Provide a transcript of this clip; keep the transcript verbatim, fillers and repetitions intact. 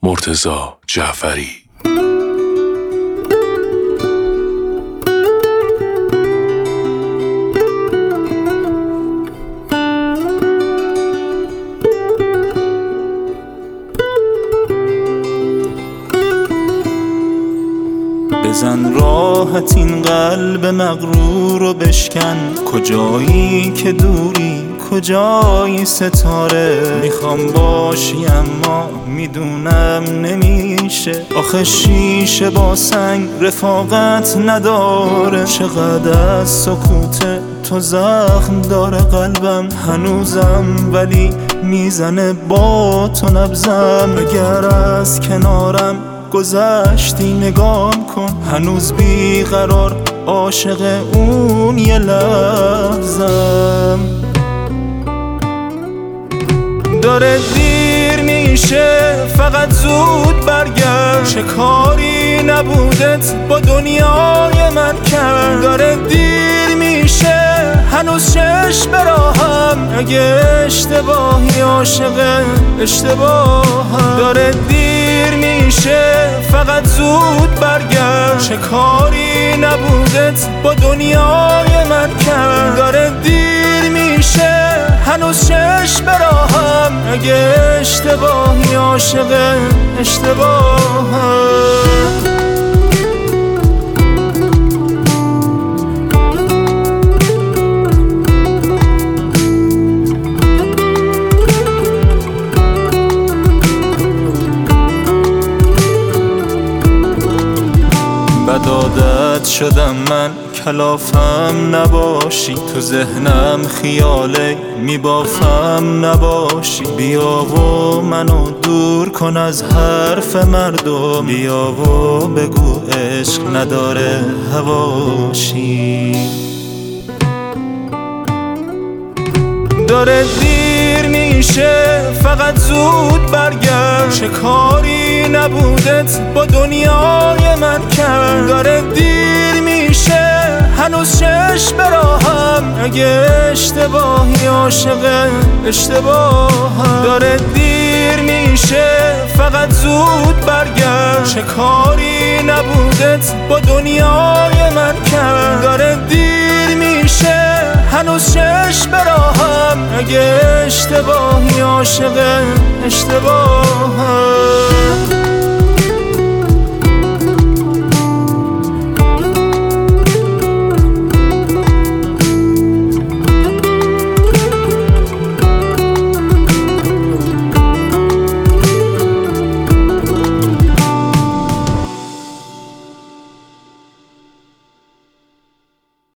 مرتضی جعفری. بزن راحت این قلب مغرور رو بشکن، کجایی که دوری کجایی ستاره. میخوام باشی اما میدونم نمیشه، آخه شیشه با سنگ رفاقت نداره. چقدر از سکوت تو زخم داره قلبم هنوزم، ولی میزنه با تو نبزم. اگر از کنارم گذشتی نگام کن، هنوز بیقرار عاشق اون یه لحظم. داره دیر میشه فقط زود برگرد، چه کاری نبودت با دنیای من کرد. داره دیر میشه هنوز چش براهم، اگه اشتباهی عاشق اشتباهم. داره دیر میشه فقط زود برگرد، چه کاری نبودت با دنیای من کرد. داره دیر میشه هنوز چش براهم، اگه اشتباهی عاشق اشتباهم. بد عادت شدم من کلافم نباشی، تو ذهنم خیاله میبافم نباشی. بیا و منو دور کن از حرف مردم، بیا و بگو عشق نداره هواشی. داره دیر میشه فقط زود برگرد، چه کاری نبودت با دنیای من کرد. داره دیر میشه هنوز چش براهم، اگه اشتباهی عاشق اشتباهم. داره دیر میشه فقط زود برگرد، چه کاری نبودت با دنیای من کرد. داره دیر میشه هنوز چش براهم، اگه اشتباهی عاشق اشتباهم.